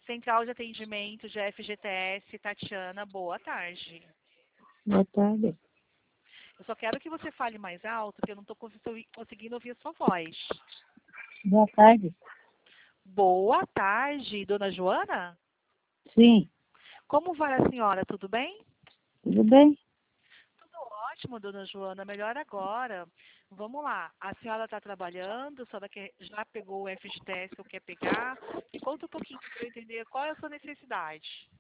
Central de Atendimento de FGTS, Tatiana, boa tarde. Boa tarde. Eu só quero que você fale mais alto, porque eu não estou conseguindo ouvir a sua voz. Boa tarde. Boa tarde, dona Joana? Sim, Como vai a senhora? Tudo bem? tudo bem? Tudo ótimo, dona Joana. Melhor agora. Vamos lá. A senhora está trabalhando, a senhora já pegou o FGTS ou quer pegar? Me conta um pouquinho para eu entender qual é a sua necessidade.